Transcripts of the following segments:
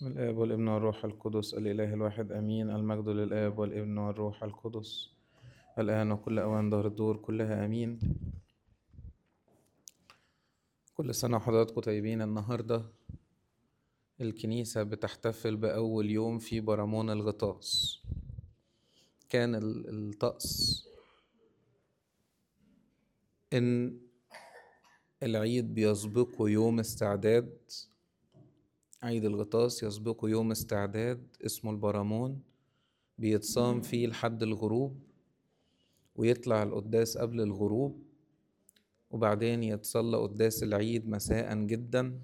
بسم الآب والابن والروح القدس الإله الواحد آمين. المجد للآب والابن والروح القدس الآن وكل أوان دهر الدور كلها آمين. كل سنة وحضراتكم طيبين. النهاردة الكنيسة بتحتفل بأول يوم في برامون الغطاس. كان الطقس إن العيد بيسبقه يوم استعداد، عيد الغطاس يسبقه يوم استعداد اسمه البرامون، بيتصام فيه لحد الغروب ويطلع القداس قبل الغروب، وبعدين يتصلى قداس العيد مساء جدا.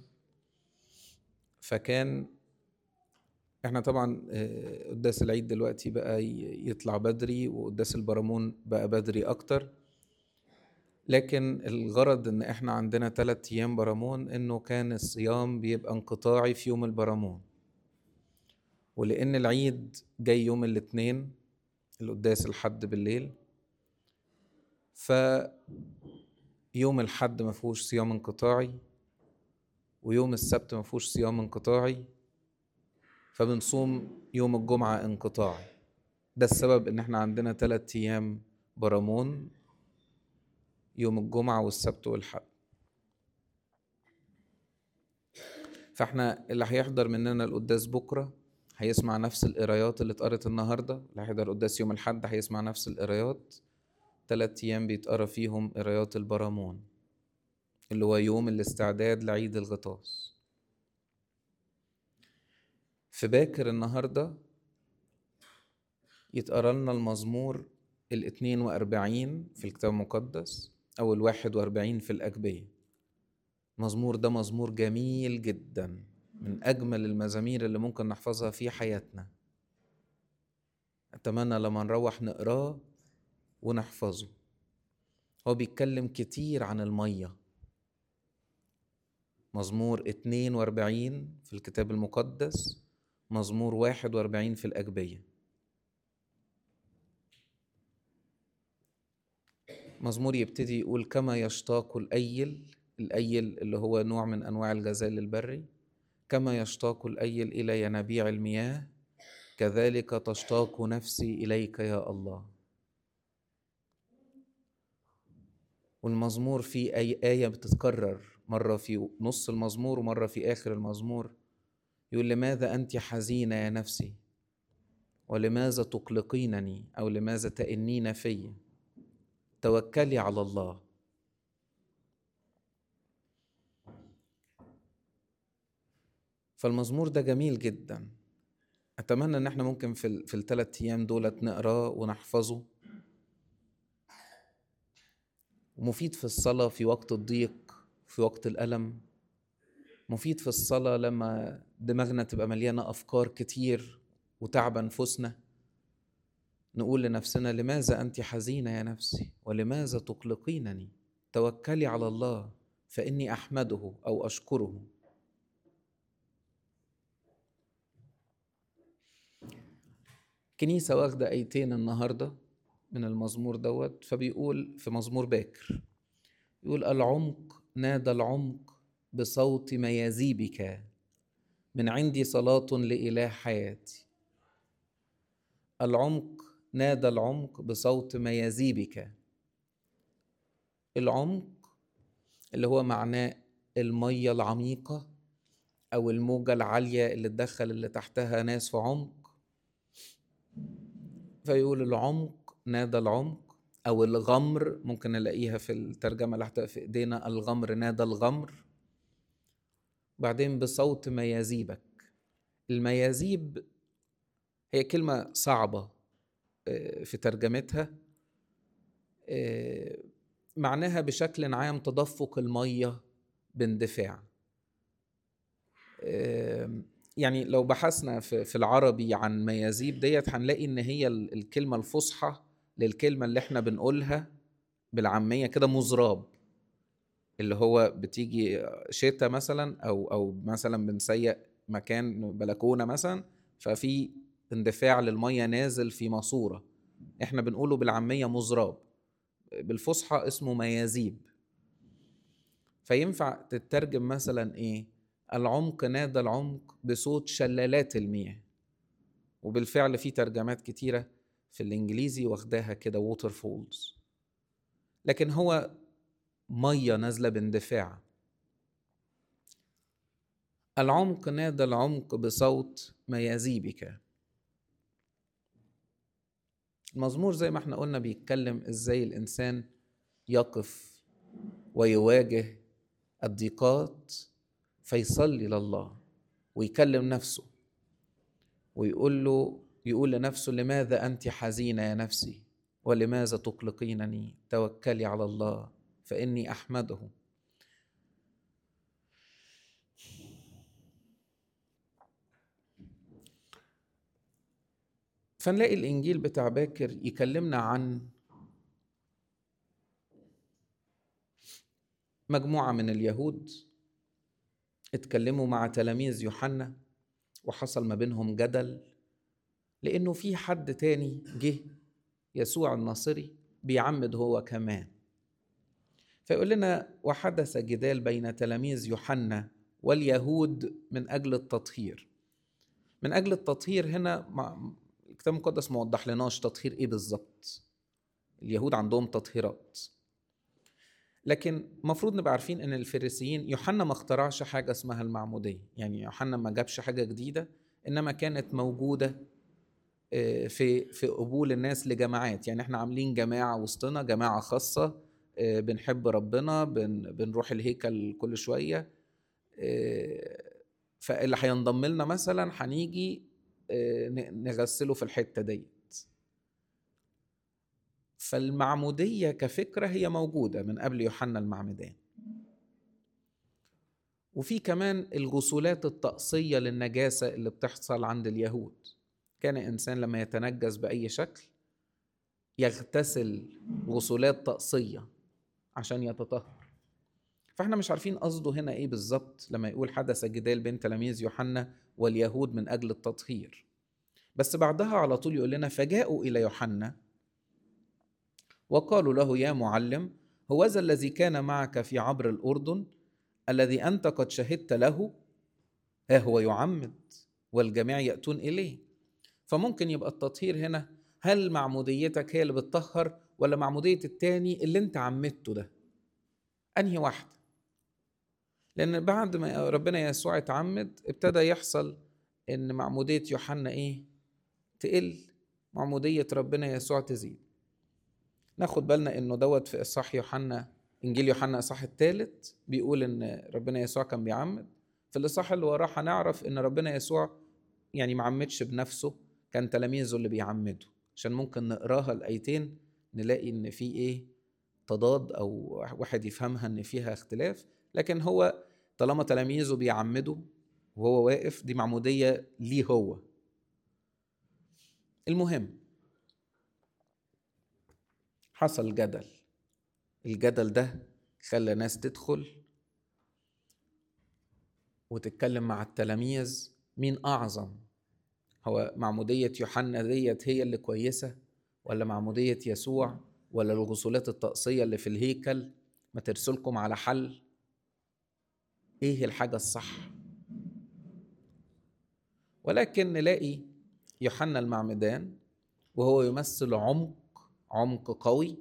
فكان احنا طبعا قداس العيد دلوقتي بقى يطلع بدري، وقداس البرامون بقى بدري اكتر، لكن الغرض ان احنا عندنا 3 ايام برامون انه كان الصيام بيبقى انقطاعي في يوم البرامون، ولان العيد جاي يوم الاثنين القداس الحد بالليل، فيوم الحد ما فيهوش صيام انقطاعي ويوم السبت ما فيهوش صيام انقطاعي، فبنصوم يوم الجمعة انقطاعي. ده السبب ان احنا عندنا 3 ايام برامون، يوم الجمعة والسبت والحد. فاحنا اللي هيحضر مننا القداس بكرة هيسمع نفس القرايات اللي اتقرت النهاردة، اللي هيحضر القداس يوم الحد هيسمع نفس القرايات. 3 ايام بيتقرا فيهم قرايات البرامون اللي هو يوم الاستعداد لعيد الغطاس. في باكر النهاردة يتقرا لنا المزمور 42 في الكتاب المقدس أو 41 في الأجبية. المزمور ده مزمور جميل جدا، من أجمل المزامير اللي ممكن نحفظها في حياتنا. أتمنى لما نروح نقراه ونحفظه. هو بيتكلم كتير عن المية. مزمور 42 في الكتاب المقدس، مزمور 41 في الأجبية. مزمور يبتدي يقول: كما يشتاق الأيل اللي هو نوع من أنواع الغزال البري، كما يشتاق الأيل إلى ينابيع المياه، كذلك تشتاق نفسي إليك يا الله. والمزمور فيه آية بتتكرر، مرة في نص المزمور ومرة في آخر المزمور، يقول: لماذا أنت حزينة يا نفسي، ولماذا تقلقينني، أو لماذا تئنين في، توكلي على الله. فالمزمور ده جميل جدا. أتمنى أن احنا ممكن في ال3 أيام دولت نقراه ونحفظه. مفيد في الصلاة في وقت الضيق، في وقت الألم. مفيد في الصلاة لما دماغنا تبقى مليانة أفكار كتير وتعب أنفسنا، نقول لنفسنا: لماذا أنت حزينة يا نفسي، ولماذا تقلقينني، توكلي على الله فإني أحمده أو أشكره. كنيسة واخدة آيتين النهاردة من المزمور دوت، فبيقول في مزمور باكر، يقول: العمق نادى العمق بصوت ميازيبك، من عندي صلاة لإله حياتي. العمق نادى العمق بصوت ميازيبك. العمق اللي هو معناه المية العميقة أو الموجة العالية اللي تدخل اللي تحتها ناس في عمق. فيقول العمق نادى العمق، أو الغمر ممكن نلاقيها في الترجمة اللي هتبقى في إيدينا، الغمر نادى الغمر. بعدين بصوت ميازيبك. الميازيب هي كلمة صعبة في ترجمتها، معناها بشكل عام تدفق المية باندفاع. يعني لو بحثنا في العربي عن ميازيب ديت هنلاقي ان هي الكلمة الفصحى للكلمة اللي احنا بنقولها بالعامية كده: مزراب، اللي هو بتيجي شتاء مثلا او مثلا بنسيق مكان بلكونة مثلا، ففي اندفاع للمية نازل في ماسورة، احنا بنقوله بالعامية مزراب، بالفصحى اسمه ميازيب. فينفع تترجم مثلا ايه؟ العمق نادى العمق بصوت شلالات المياه. وبالفعل في ترجمات كتيرة في الإنجليزي واخداها كده water falls، لكن هو مية نازلة باندفاع. العمق نادى العمق بصوت ميازيبك. المزمور زي ما احنا قلنا بيتكلم ازاي الإنسان يقف ويواجه الضيقات فيصلي لله ويكلم نفسه يقول لنفسه: لماذا أنت حزينة يا نفسي، ولماذا تقلقينني؟ توكلي على الله فإني أحمده. فنلاقي الإنجيل بتاع باكر يكلمنا عن مجموعة من اليهود اتكلموا مع تلاميذ يوحنا، وحصل ما بينهم جدل، لأنه في حد تاني جه، يسوع الناصري، بيعمد هو كمان. فيقول لنا: وحدث جدال بين تلاميذ يوحنا واليهود من أجل التطهير. من أجل التطهير هنا الكتاب المقدس ما وضح لناش تطهير إيه بالظبط. اليهود عندهم تطهيرات، لكن مفروض نبقى عارفين ان الفريسيين، يوحنا ما اخترعش حاجة اسمها المعمودية. يعني يوحنا ما جابش حاجة جديدة، انما كانت موجودة في قبول الناس لجماعات. يعني احنا عاملين جماعة وسطنا، جماعة خاصة، بنحب ربنا، بنروح الهيكل كل شوية، فاللي هينضم لنا مثلا هنيجي نغسله في الحتة دي. فالمعمودية كفكرة هي موجودة من قبل يوحنا المعمدان. وفي كمان الغسولات الطقسية للنجاسة اللي بتحصل عند اليهود. كان إنسان لما يتنجس بأي شكل يغتسل غسولات طقسية عشان يتطهر. فاحنا مش عارفين قصده هنا ايه بالظبط لما يقول حدث جدال بين تلاميذ يوحنا واليهود من أجل التطهير. بس بعدها على طول يقول لنا: فجاءوا إلى يوحنا وقالوا له: يا معلم، هوذا الذي كان معك في عبر الأردن، الذي أنت قد شهدت له، ها هو يعمد والجميع يأتون إليه. فممكن يبقى التطهير هنا، هل معموديتك هي اللي بتطهر ولا معمودية التاني اللي انت عمدته ده؟ أنهي واحدة؟ لأن بعد ما ربنا يسوع اتعمد ابتدى يحصل إن معمودية يوحنا إيه؟ تقل، معمودية ربنا يسوع تزيد. ناخد بالنا إنه دوت في إصحاح يوحنا، إنجيل يوحنا إصحاح 3 بيقول إن ربنا يسوع كان بيعمد. في الإصحاح اللي وراه هنعرف إن ربنا يسوع يعني معمدش بنفسه، كان تلاميذه اللي بيعمدوا. عشان ممكن نقراها الآيتين نلاقي إن في إيه؟ تضاد، أو واحد يفهمها إن فيها اختلاف. لكن هو طالما تلاميذه بيعمدوا وهو واقف، دي معمودية ليه هو. المهم حصل جدل. الجدل ده خلى ناس تدخل وتتكلم مع التلاميذ مين أعظم، هو معمودية يوحنا ديت هي اللي كويسة، ولا معمودية يسوع، ولا الغسولات الطقسية اللي في الهيكل؟ ما ترسلكم على حل، ايه الحاجة الصح؟ ولكن نلاقي يوحنا المعمدان وهو يمثل عمق قوي،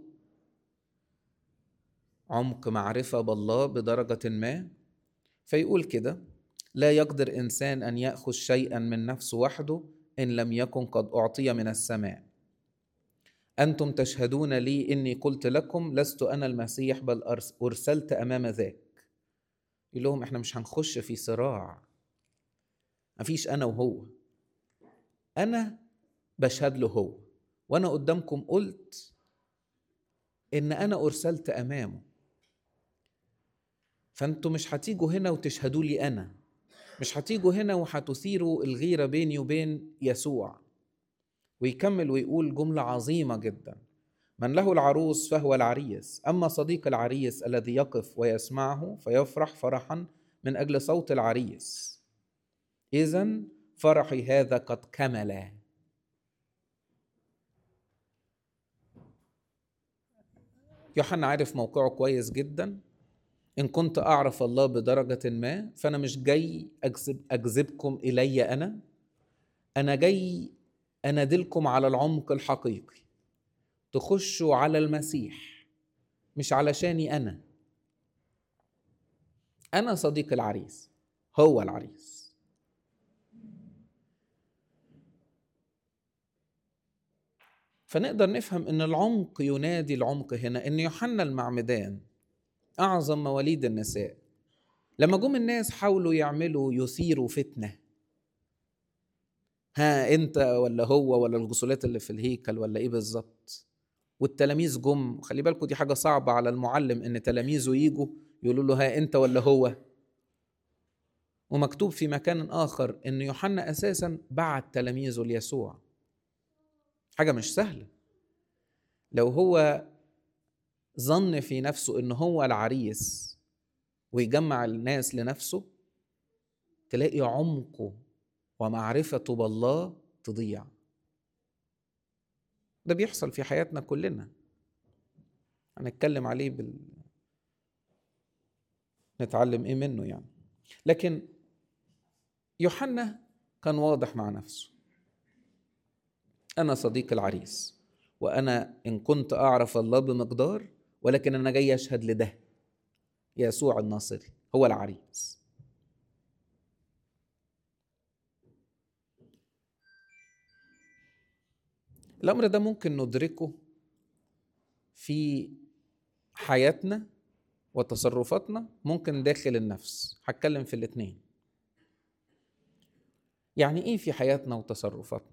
عمق معرفة بالله بدرجة ما. فيقول كده: لا يقدر إنسان أن يأخذ شيئا من نفسه وحده إن لم يكن قد أعطي من السماء. أنتم تشهدون لي إني قلت لكم لست أنا المسيح بل أرسلت أمام ذاك. يقول لهم: إحنا مش هنخش في صراع، مفيش أنا وهو، أنا بشهد له هو، وأنا قدامكم قلت إن أنا أرسلت أمامه. فأنتم مش هتيجوا هنا وتشهدوا لي أنا، مش هتيجوا هنا وهتثيروا الغيرة بيني وبين يسوع. ويكمل ويقول جملة عظيمة جدا: من له العروس فهو العريس، أما صديق العريس الذي يقف ويسمعه فيفرح فرحا من أجل صوت العريس، إذن فرحي هذا قد كمل. يوحنا عارف موقعه كويس جدا، إن كنت أعرف الله بدرجة ما فأنا مش جاي أجذبكم إلي أنا جاي أنادلكم على العمق الحقيقي، تخشوا على المسيح مش علشاني أنا صديق العريس، هو العريس. فنقدر نفهم إن العمق ينادي العمق هنا، إن يوحنا المعمدان أعظم مواليد النساء لما جم الناس حاولوا يثيروا فتنة، ها أنت ولا هو ولا الجسولات اللي في الهيكل ولا إيه بالظبط، والتلاميذ جم. خلي بالكم دي حاجة صعبة على المعلم إن تلاميذه يجوا يقولوا له ها أنت ولا هو. ومكتوب في مكان آخر إن يوحنا أساسا بعت تلاميذه ليسوع، حاجة مش سهلة. لو هو ظن في نفسه إن هو العريس ويجمع الناس لنفسه، تلاقي عمقه ومعرفته بالله تضيع. ده بيحصل في حياتنا كلنا، هنتكلم عليه نتعلم ايه منه يعني. لكن يوحنا كان واضح مع نفسه، أنا صديق العريس، وأنا إن كنت أعرف الله بمقدار، ولكن أنا جاي أشهد لده، يسوع الناصري هو العريس. الأمر ده ممكن ندركه في حياتنا وتصرفاتنا، ممكن داخل النفس. هتكلم في الاتنين. يعني إيه في حياتنا وتصرفاتنا؟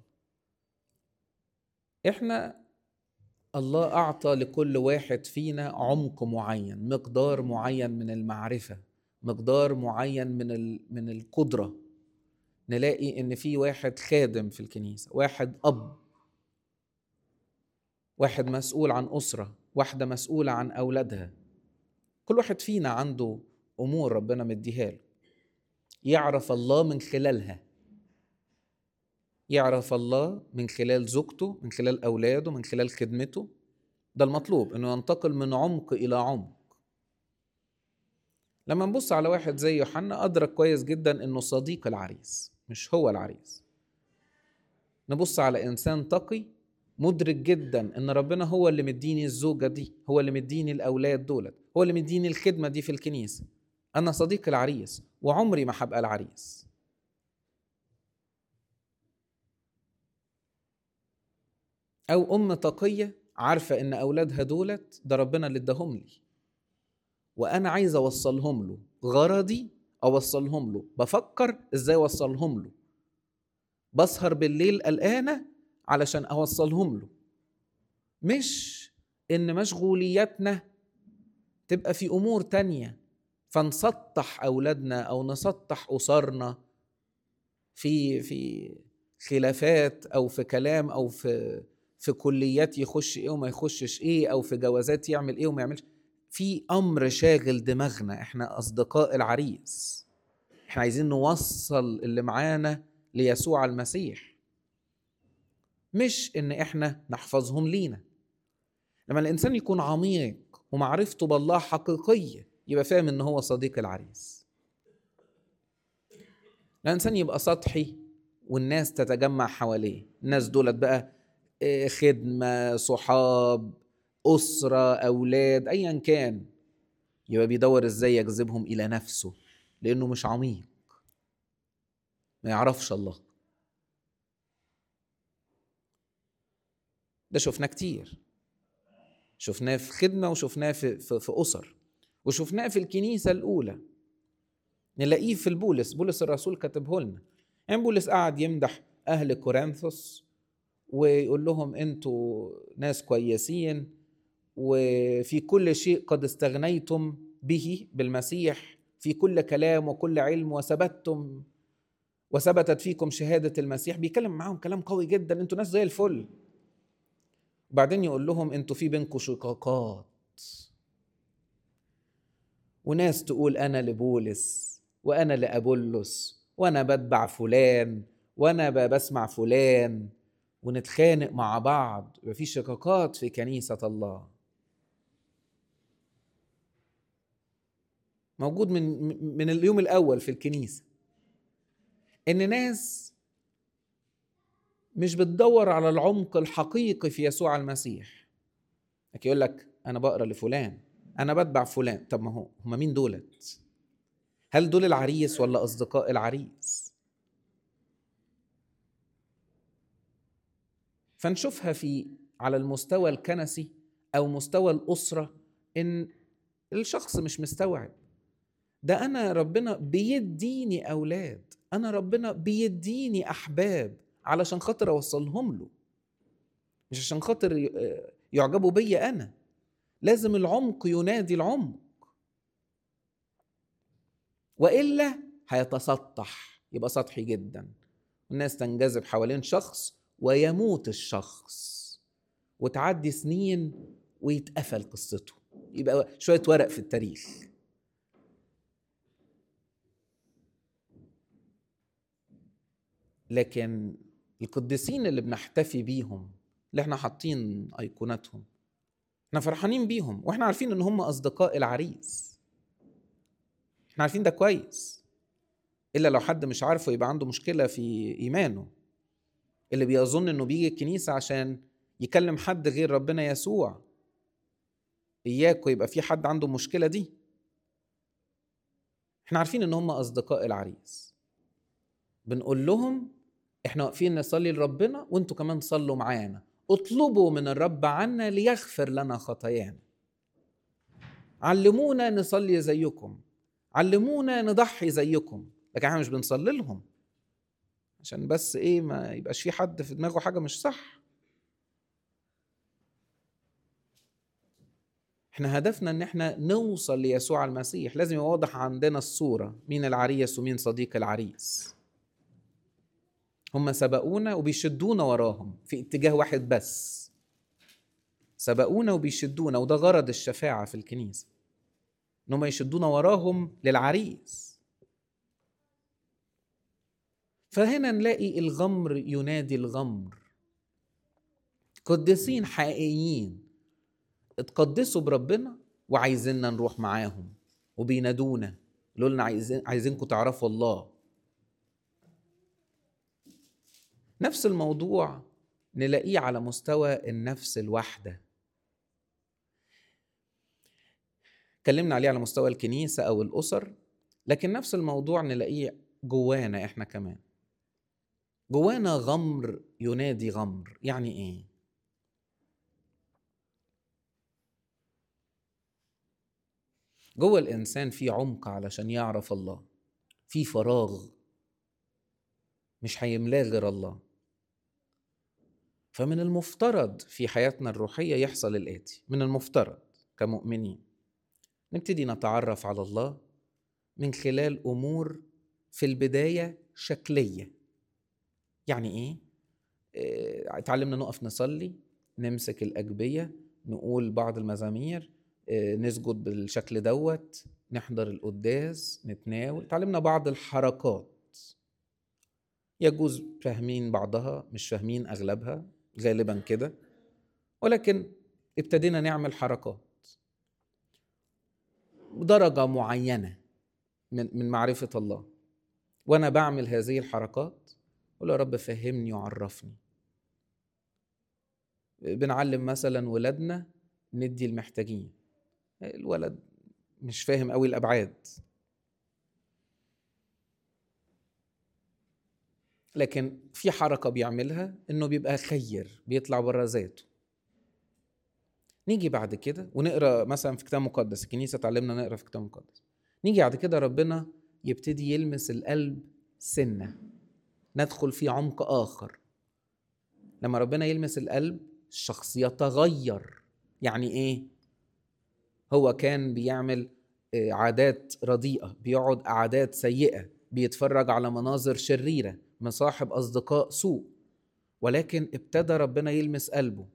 إحنا الله أعطى لكل واحد فينا عمق معين، مقدار معين من المعرفة، مقدار معين من القدرة. نلاقي إن في واحد خادم في الكنيسة، واحد أب، واحد مسؤول عن أسرة، واحدة مسؤولة عن أولادها. كل واحد فينا عنده أمور ربنا مديها له، يعرف الله من خلالها، يعرف الله من خلال زوجته، من خلال أولاده، من خلال خدمته. ده المطلوب، إنه ينتقل من عمق إلى عمق. لما نبص على واحد زي يوحنا أدرك كويس جدا إنه صديق العريس مش هو العريس. نبص على إنسان تقي مدرك جدا إن ربنا هو اللي مديني الزوجة دي، هو اللي مديني الأولاد دولت، هو اللي مديني الخدمة دي في الكنيسة. أنا صديق العريس وعمري ما هبقى العريس. أو أم تقية عارفة إن أولادها دولت ده ربنا اللي اداهم لي، وأنا عايز أوصلهم له، غرضي أوصلهم له، بفكر إزاي أوصلهم له، بسهر بالليل قلقانة علشان أوصلهم له. مش إن مشغولياتنا تبقى في أمور تانية فنسطح أولادنا أو نسطح أسرنا في خلافات أو في كلام أو في كليات يخش إيه وما يخشش إيه، أو في جوازات يعمل إيه وما يعملش. في أمر شاغل دماغنا. إحنا أصدقاء العريس، إحنا عايزين نوصل اللي معانا ليسوع المسيح، مش إن إحنا نحفظهم لينا. لما الإنسان يكون عميق ومعرفته بالله حقيقية يبقى فاهم إن هو صديق العريس. الإنسان يبقى سطحي والناس تتجمع حواليه، الناس دولت بقى خدمة، صحاب، أسرة، أولاد، أيا كان، يبقى بيدور إزاي يجذبهم إلى نفسه، لأنه مش عميق، ما يعرفش الله. ده شفناه كتير، شفناه في خدمة، وشفناه في أسر، وشفناه في الكنيسة الأولى. نلاقيه في بولس الرسول كتبه لنا. يعني بولس قاعد يمدح أهل كورنثوس ويقول لهم أنتوا ناس كويسين، وفي كل شيء قد استغنيتم به بالمسيح، في كل كلام وكل علم، وثبتت فيكم شهادة المسيح. بيكلم معاهم كلام قوي جدا، أنتوا ناس زي الفل. وبعدين يقول لهم أنتوا في بينكم شقاقات، وناس تقول أنا لبولس وأنا لأبولس، وأنا بتبع فلان وأنا بسمع فلان، ونتخانق مع بعض، وفي شقاقات في كنيسة الله. موجود من اليوم الأول في الكنيسة، إن ناس مش بتدور على العمق الحقيقي في يسوع المسيح. لكن يقول لك أنا بقرأ لفلان، أنا بتبع فلان. طب ما هم مين دولت؟ هل دول العريس ولا أصدقاء العريس؟ فنشوفها على المستوى الكنسي أو مستوى الأسرة، إن الشخص مش مستوعب ده. أنا ربنا بيديني أولاد، أنا ربنا بيديني أحباب علشان خاطر أوصلهم له، مش عشان خاطر يعجبوا بيا أنا. لازم العمق ينادي العمق، وإلا هيتسطح، يبقى سطحي جدا. الناس تنجذب حوالين شخص ويموت الشخص، وتعدي سنين ويتقفل قصته، يبقى شوية ورق في التاريخ. لكن القديسين اللي بنحتفي بيهم، اللي احنا حاطين ايقوناتهم، احنا فرحانين بيهم، واحنا عارفين ان هم اصدقاء العريس. احنا عارفين ده كويس، الا لو حد مش عارفه يبقى عنده مشكلة في ايمانه، اللي بيظن انه بيجي الكنيسة عشان يكلم حد غير ربنا يسوع. اياكوا يبقى في حد عنده مشكلة دي. احنا عارفين ان هم اصدقاء العريس، بنقول لهم احنا واقفين نصلي لربنا، وانتوا كمان صلوا معانا، اطلبوا من الرب عنا ليغفر لنا خطايانا. علمونا نصلي زيكم، علمونا نضحي زيكم. لكن احنا مش بنصلي لهم عشان بس ايه، ما يبقاش في حد في دماغه حاجة مش صح. احنا هدفنا ان احنا نوصل ليسوع المسيح. لازم يبقى واضح عندنا الصورة، مين العريس ومين صديق العريس. هم سبقونا وبيشدونا وراهم في اتجاه واحد بس، سبقونا وبيشدونا، وده غرض الشفاعة في الكنيسة، انهم يشدونا وراهم للعريس. فهنا نلاقي الغمر ينادي الغمر. قديسين حقيقيين اتقدسوا بربنا وعايزيننا نروح معاهم، وبينادونا يقولوا لنا عايزينكم تعرفوا الله. نفس الموضوع نلاقيه على مستوى النفس الواحدة، اتكلمنا عليه على مستوى الكنيسة أو الأسر، لكن نفس الموضوع نلاقيه جوانا إحنا كمان. جوانا غمر ينادي غمر. يعني إيه؟ جوه الإنسان في عمق علشان يعرف الله، في فراغ مش هيملاه غير الله. فمن المفترض في حياتنا الروحية يحصل الآتي. من المفترض كمؤمنين نبتدي نتعرف على الله من خلال أمور في البداية شكلية. يعني إيه؟ اتعلمنا نقف نصلي، نمسك الأجبية، نقول بعض المزامير، نسجد بالشكل دوت، نحضر القداس، نتناول. اتعلمنا بعض الحركات، يجوز فاهمين بعضها مش فاهمين أغلبها غالبا كده، ولكن ابتدينا نعمل حركات بدرجة معينة من معرفة الله. وأنا بعمل هذه الحركات قول يا رب فهمني وعرفني. بنعلم مثلا ولادنا ندي المحتاجين، الولد مش فاهم قوي الأبعاد، لكن في حركة بيعملها إنه بيبقى خير، بيطلع بره ذاته. نيجي بعد كده ونقرأ مثلا في كتاب مقدس، الكنيسة تعلمنا نقرأ في كتاب مقدس. نيجي بعد كده ربنا يبتدي يلمس القلب سنة، ندخل في عمق آخر. لما ربنا يلمس القلب الشخص يتغير. يعني إيه؟ هو كان بيعمل عادات رديئة، بيقعد عادات سيئة، بيتفرج على مناظر شريرة، مصاحب أصدقاء سوء، ولكن ابتدى ربنا يلمس قلبه،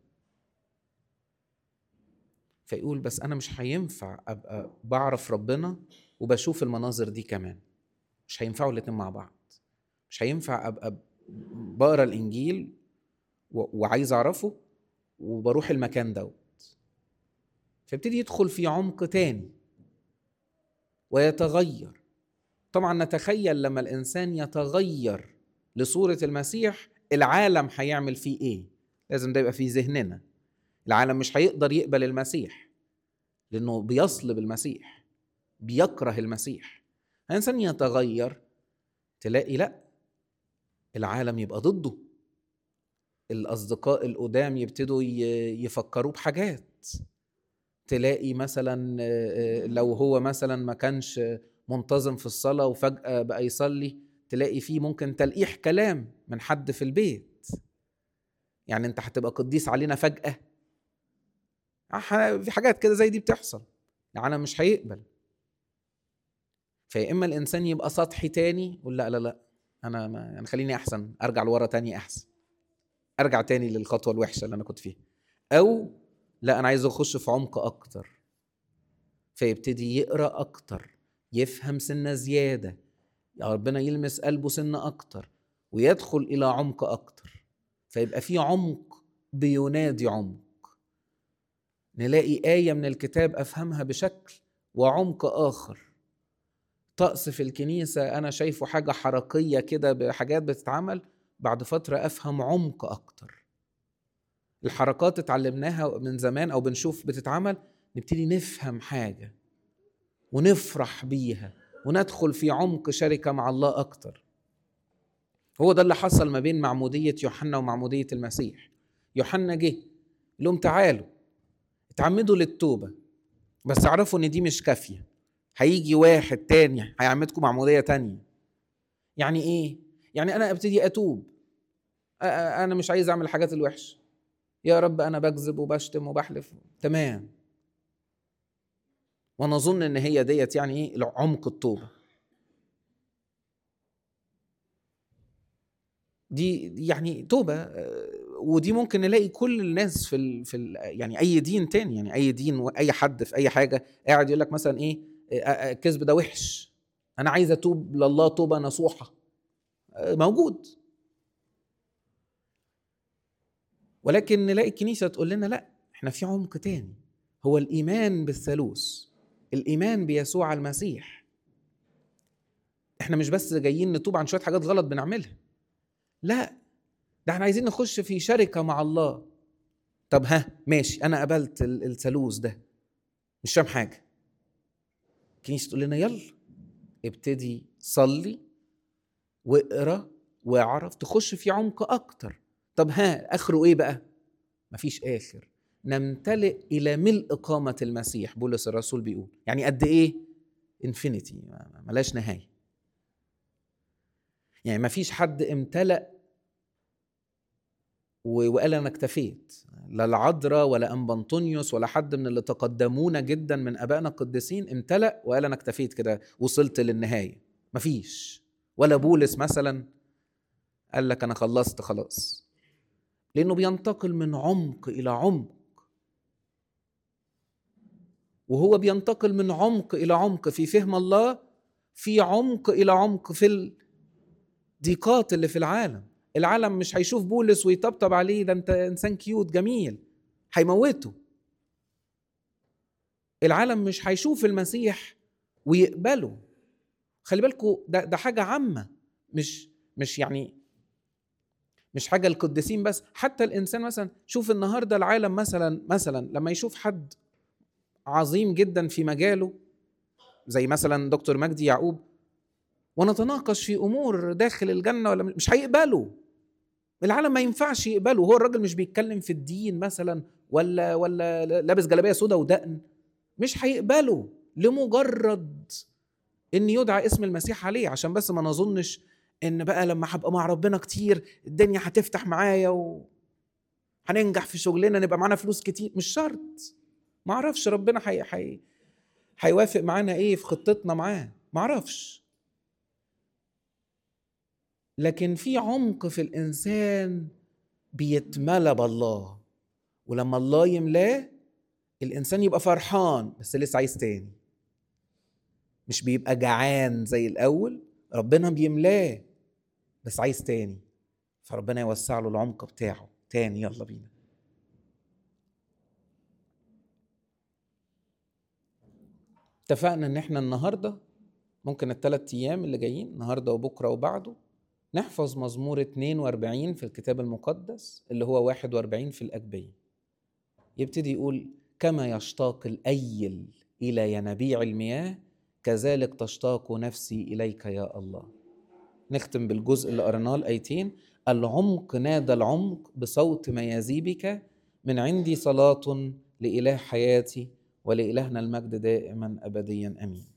فيقول بس أنا مش هينفع أبقى بعرف ربنا وبشوف المناظر دي كمان. مش هينفعوا الاتنين مع بعض. مش هينفع أبقى بقرأ الإنجيل وعايز أعرفه وبروح المكان دوت. فابتدي يدخل في عمق تاني، ويتغير. طبعا نتخيل لما الإنسان يتغير لصورة المسيح العالم هيعمل فيه إيه. لازم ده يبقى في ذهننا. العالم مش هيقدر يقبل المسيح لأنه بيصلب المسيح، بيكره المسيح. الإنسان يتغير تلاقي لا، العالم يبقى ضده. الأصدقاء القدام يبتدوا يفكروا بحاجات. تلاقي مثلا لو هو مثلا ما كانش منتظم في الصلاة وفجأة بقى يصلي، تلاقي فيه ممكن تلقيح كلام من حد في البيت. يعني انت هتبقى قديس علينا فجأة. في حاجات كده زي دي بتحصل، العالم مش هيقبل. فيا إما الإنسان يبقى سطحي تاني، يقول لا لا لا، أنا خليني أحسن، أرجع لورا تاني أحسن، أرجع تاني للخطوة الوحشة اللي أنا كنت فيها. أو لا، أنا عايز أخش في عمق أكتر، فيبتدي يقرأ أكتر، يفهم سنة زيادة، يا ربنا يلمس قلبه سنة أكتر، ويدخل إلى عمق أكتر. فيبقى في عمق بينادي عمق. نلاقي آية من الكتاب أفهمها بشكل وعمق آخر. طقس في الكنيسة أنا شايفه حاجة حركية كده بحاجات بتتعمل، بعد فترة أفهم عمق أكتر. الحركات اتعلمناها من زمان أو بنشوف بتتعمل، نبتدي نفهم حاجة ونفرح بيها وندخل في عمق شركة مع الله أكتر. هو ده اللي حصل ما بين معمودية يوحنا ومعمودية المسيح. يوحنا جه لهم تعالوا اتعمدوا للتوبة، بس اعرفوا ان دي مش كافية، هيجي واحد تاني هيعمدكم معمودية تانية. يعني ايه؟ يعني انا ابتدي اتوب، انا مش عايز اعمل الحاجات الوحشة، يا رب انا بكذب وبشتم وبحلف، تمام، ونظن ان هي ديت يعني ايه عمق التوبة. دي يعني توبة. ودي ممكن نلاقي كل الناس يعني اي دين تاني، يعني اي دين واي حد في اي حاجة قاعد يقول لك مثلا ايه، الكذب ده وحش، انا عايز اتوب لله توبة نصوحة، موجود. ولكن نلاقي الكنيسة تقول لنا لا، احنا في عمق تاني، هو الإيمان بالثالوث، الإيمان بيسوع المسيح. احنا مش بس جايين نتوب عن شوية حاجات غلط بنعملها، لا، ده احنا عايزين نخش في شركة مع الله. طب ماشي، أنا قبلت الثالوث ده، مش فاهم حاجة. الكنيسة تقول لنا يلا ابتدي صلي واقرأ واعرف، تخش في عمق أكتر. طب آخره إيه بقى؟ مفيش آخر. نمتلئ إلى ملء قامة المسيح. بولس الرسول بيقول يعني قد إيه؟ انفينيتي، ملاش نهاية. يعني مفيش حد امتلأ وقال أنا اكتفيت، لا العذراء ولا أنبا أنطونيوس ولا حد من اللي تقدمونا جدا من أبائنا القديسين امتلأ وقال أنا اكتفيت كده وصلت للنهاية. مفيش. ولا بولس مثلا قال لك أنا خلصت خلاص، لأنه بينتقل من عمق إلى عمق. وهو بينتقل من عمق إلى عمق في فهم الله، في عمق إلى عمق في الضيقات اللي في العالم. العالم مش هيشوف بولس ويطبطب عليه، ده انت انسان كيوت جميل، هيموته. العالم مش هيشوف المسيح ويقبله. خلي بالكوا، ده حاجة عامة، مش يعني مش حاجة القديسين بس، حتى الإنسان. مثلا شوف النهاردة العالم مثلا لما يشوف حد عظيم جدا في مجاله زي مثلا دكتور مجدي يعقوب، ونتناقش في أمور داخل الجنة ولا مش هيقبله. العالم ما ينفعش يقبله. هو الراجل مش بيتكلم في الدين مثلا ولا لابس جلابية سودا ودقن، مش هيقبله لمجرد ان يدعى اسم المسيح عليه. عشان بس ما نظنش ان بقى لما هبقى مع ربنا كتير الدنيا هتفتح معايا وهننجح في شغلنا نبقى معانا فلوس كتير. مش شرط. ما اعرفش ربنا هيوافق معانا ايه في خطتنا معاه، ما اعرفش. لكن في عمق في الانسان بيتملى بالله، ولما الله يملاه الانسان يبقى فرحان بس لسه عايز تاني. مش بيبقى جعان زي الاول، ربنا بيملاه بس عايز تاني، فربنا يوسع له العمق بتاعه تاني. يلا بينا. اتفقنا ان احنا النهاردة ممكن ال3 أيام اللي جايين، النهاردة وبكرة وبعده، نحفظ مزمور 42 في الكتاب المقدس اللي هو 41 في الأجبية. يبتدي يقول: كما يشتاق الأيل إلى ينابيع المياه كذلك تشتاق نفسي إليك يا الله. نختم بالجزء اللي قرناه الآيتين: العمق نادى العمق بصوت ميازيبك، من عندي صلاة لإله حياتي ولإلهنا المجد دائما أبديا آمين.